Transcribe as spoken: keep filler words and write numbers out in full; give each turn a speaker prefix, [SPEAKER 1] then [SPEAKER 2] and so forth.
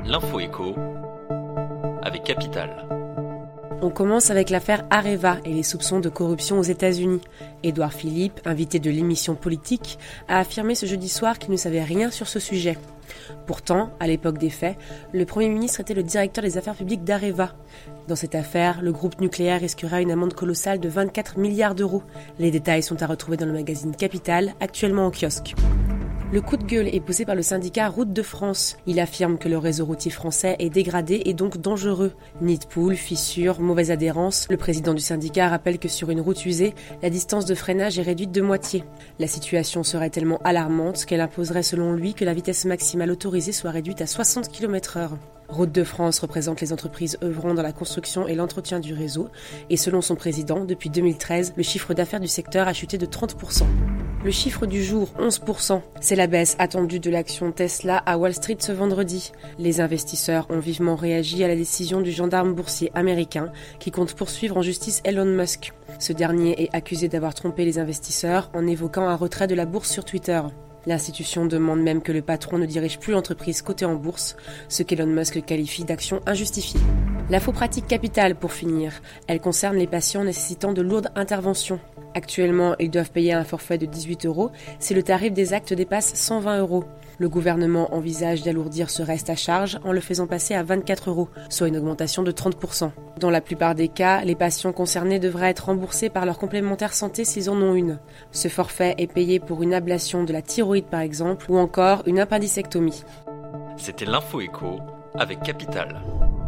[SPEAKER 1] L'info écho avec Capital.
[SPEAKER 2] On commence avec l'affaire Areva et les soupçons de corruption aux États-Unis. Édouard Philippe, invité de l'émission Politique, a affirmé ce jeudi soir qu'il ne savait rien sur ce sujet. Pourtant, à l'époque des faits, le Premier ministre était le directeur des affaires publiques d'Areva. Dans cette affaire, le groupe nucléaire risquera une amende colossale de vingt-quatre milliards d'euros. Les détails sont à retrouver dans le magazine Capital, actuellement en kiosque. Le coup de gueule est poussé par le syndicat Route de France. Il affirme que le réseau routier français est dégradé et donc dangereux. Nid de poule, fissures, mauvaise adhérence. Le président du syndicat rappelle que sur une route usée, la distance de freinage est réduite de moitié. La situation serait tellement alarmante qu'elle imposerait selon lui que la vitesse maximale autorisée soit réduite à soixante kilomètres heure. Route de France représente les entreprises œuvrant dans la construction et l'entretien du réseau. Et selon son président, depuis deux mille treize, le chiffre d'affaires du secteur a chuté de trente pour cent. Le chiffre du jour, onze pour cent. C'est la baisse attendue de l'action Tesla à Wall Street ce vendredi. Les investisseurs ont vivement réagi à la décision du gendarme boursier américain qui compte poursuivre en justice Elon Musk. Ce dernier est accusé d'avoir trompé les investisseurs en évoquant un retrait de la bourse sur Twitter. L'institution demande même que le patron ne dirige plus l'entreprise cotée en bourse, ce qu'Elon Musk qualifie d'action injustifiée. L'info pratique capitale pour finir. Elle concerne les patients nécessitant de lourdes interventions. Actuellement, ils doivent payer un forfait de dix-huit euros si le tarif des actes dépasse cent vingt euros. Le gouvernement envisage d'alourdir ce reste à charge en le faisant passer à vingt-quatre euros, soit une augmentation de trente pour cent. Dans la plupart des cas, les patients concernés devraient être remboursés par leur complémentaire santé s'ils en ont une. Ce forfait est payé pour une ablation de la thyroïde par exemple, ou encore une appendicectomie.
[SPEAKER 1] C'était l'info écho avec Capital.